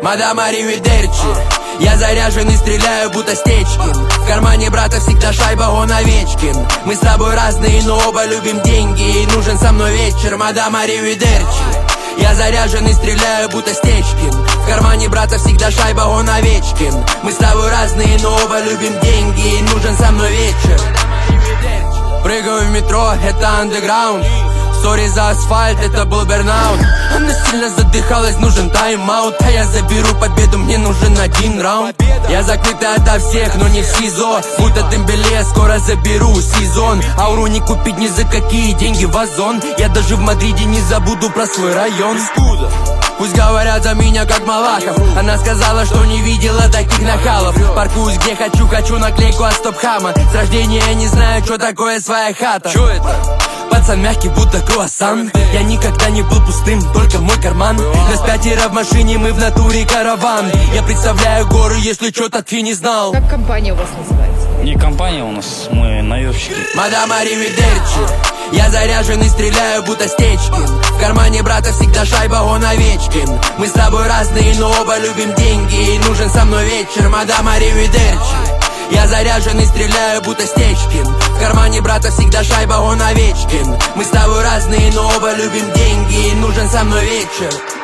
Мадам аривидерчи. Я заряжен и стреляю, будто Стечкин. В кармане брата всегда шайба, он Овечкин. Мы с тобой разные, но оба любим деньги. И нужен со мной вечер, мадам аривидерчи. Я заряжен и стреляю, будто Стечкин. В кармане брата всегда шайба, он Овечкин. Мы с тобой разные, но оба любим деньги. И нужен со мной вечер. Прыгаю в метро, это андеграунд. Сори за асфальт, это был бернаут. Она сильно задыхалась, нужен тайм-аут. А я заберу победу, мне нужен один раунд. Я закрытый ото всех, но не в СИЗО. Будто Дембеле, скоро заберу сезон. Ауру не купить ни за какие деньги, вазон. Я даже в Мадриде не забуду про свой район. Пусть говорят за меня как Малахов. Она сказала, что не видела таких нахалов. Паркуюсь где хочу, хочу наклейку от стоп-хама. С рождения я не знаю, что такое своя хата. Чё это? Пацан мягкий, будто круассан. Я никогда не был пустым, только мой карман. Нас 5 в машине, мы в натуре караван. Я представляю горы, если чё-то ты не знал. Как компания у вас называется? Не компания у нас, мы наёбщики. Мадам аривидерчи. Я заряжен и стреляю, будто Стечкин. В кармане брата всегда шайба, он Овечкин. Мы с тобой разные, но оба любим деньги. И нужен со мной вечер, мадам аривидерчи. Я заряжен и стреляю, будто Стечкин. В кармане брата всегда шайба, он Овечкин. Мы с тобой разные, но оба любим деньги. И нужен со мной вечер.